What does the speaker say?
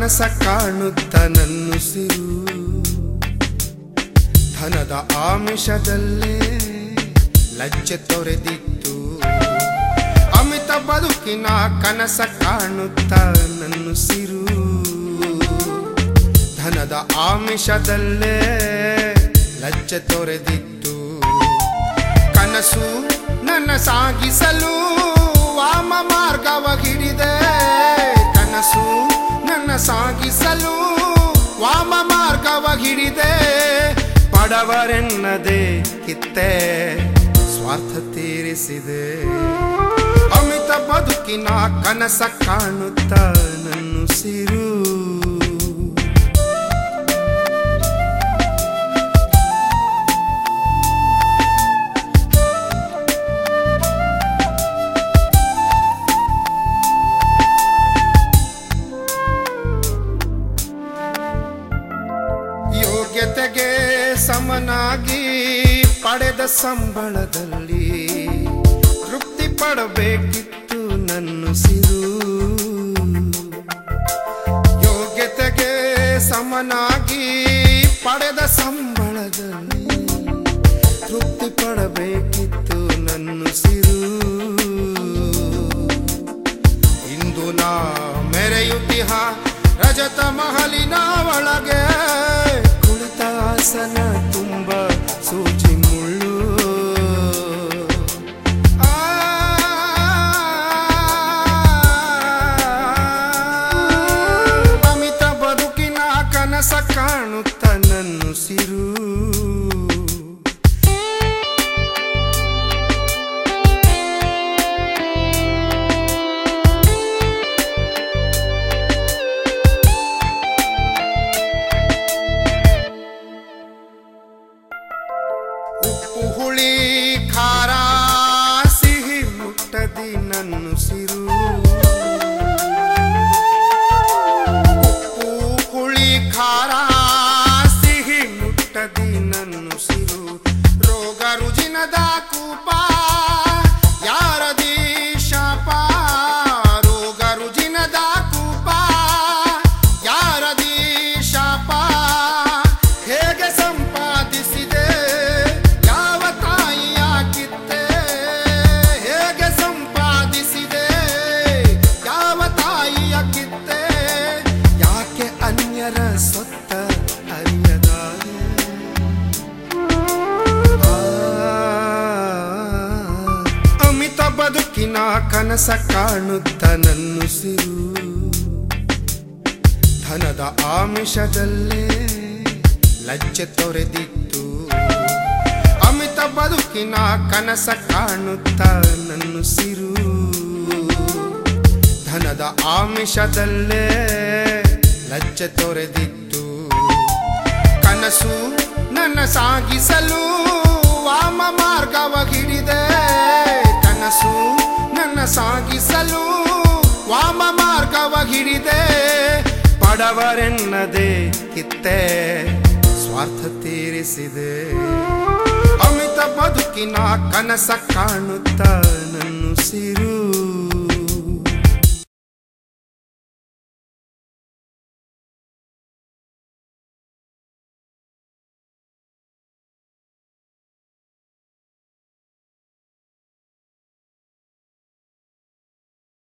ಕನಸ ಕಾಣುತ್ತ ನನ್ನುಸಿರು ಧನದ ಆಮಿಷದಲ್ಲೇ ಲಜ್ಜೆ ತೊರೆದಿತ್ತು. ಅಮಿತ ಬದುಕಿನ ಕನಸ ಕಾಣುತ್ತ ನನ್ನುಸಿರು ಧನದ ಆಮಿಷದಲ್ಲೇ ಲಜ್ಜೆ ತೊರೆದಿತ್ತು. ಕನಸು ನನ್ನ ಸಾಗಿಸಲು ವಾಮ ಮಾರ್ಗವ ಹಿಡಿದೆ. ಕನಸು ನನ್ನ ಸಾಗಿಸಲು ವಾಮ ಮಾರ್ಗವ ಹಿಡಿದೆ. ಬಡವರೆನ್ನದೆ ಕಿತ್ತೆ ಸ್ವಾರ್ಥ ತೀರಿಸಿದೆ. ಅಮಿತ ಬದುಕಿನ ಕನಸ ಕಾಣುತ್ತ ನನ್ನುಸಿರು ಯೋಗ್ಯತೆಗೆ ಸಮನಾಗಿ ಪಡೆದ ಸಂಬಳದಲ್ಲಿ ತೃಪ್ತಿ ಪಡಬೇಕಿತ್ತು ನನ್ನುಸಿರು. ಯೋಗ್ಯತೆಗೆ ಸಮನಾಗಿ ಪಡೆದ ಸಂಬಳದಲ್ಲಿ ತೃಪ್ತಿ ಪಡಬೇಕಿತ್ತು ನನ್ನುಸಿರು. ಇಂದು ನಾ ಮೆರೆಯುತ್ತಿಹ ರಜತ ಮಹಲಿನ ಒಳಗೆ ಆಸನ ತುಂಬ ಸೂಚಿ ಮುಳ್ಳು. ಅಮಿತ ಬದುಕಿನ ಕನಸ ಕಾಣುತ್ತ ನನ್ನುಸಿರು ಉಪ್ಪು ಹುಳಿ ಖಾರ ಸಿಹಿ ಮುಟ್ಟದಿ ನನ್ನುಸಿರು. ಉಪ್ಪು ಹುಳಿ ಖಾರ ಸಿಹಿ ಮುಟ್ಟದಿ ನನ್ನುಸಿರು. ರೋಗ ರುಜಿನದ ಕೂಪ ಯಾರದಿ ಶಾಪ. ರೋಗ ರುಜಿನದ ಕೂಪ ಯಾರದಿ ಶಾಪ. ಹೇಗೆ ಸಂಪಾದಿಸಿದೆ ಸೊತ್ತ ಅರಿಯದಾಗೆ. ಅಮಿತ ಬದುಕಿನ ಕನಸ ಕಾಣುತ್ತ ನನ್ನುಸಿರು ಧನದ ಆಮಿಷದಲ್ಲೇ ಲಜ್ಜೆ ತೊರೆದಿತ್ತು. ಅಮಿತ ಬದುಕಿನ ಕನಸ ಕಾಣುತ್ತ ನನ್ನುಸಿರು ಧನದ ಆಮಿಷದಲ್ಲೇ ಲಜ್ಜೆ ತೊರೆದಿತ್ತು. ಕನಸು ನನ್ನ ಸಾಗಿಸಲು ವಾಮ ಮಾರ್ಗವ ಹಿಡಿದೆ. ಕನಸು ನನ್ನ ಸಾಗಿಸಲು ವಾಮ ಮಾರ್ಗವ ಹಿಡಿದೆ. ಬಡವರೆನ್ನದೆ ಕಿತ್ತೆ ಸ್ವಾರ್ಥ ತೀರಿಸಿದೆ. ಅಮಿತ ಬದುಕಿನ ಕನಸ ಕಾಣುತ್ತ ನನ್ನುಸಿರು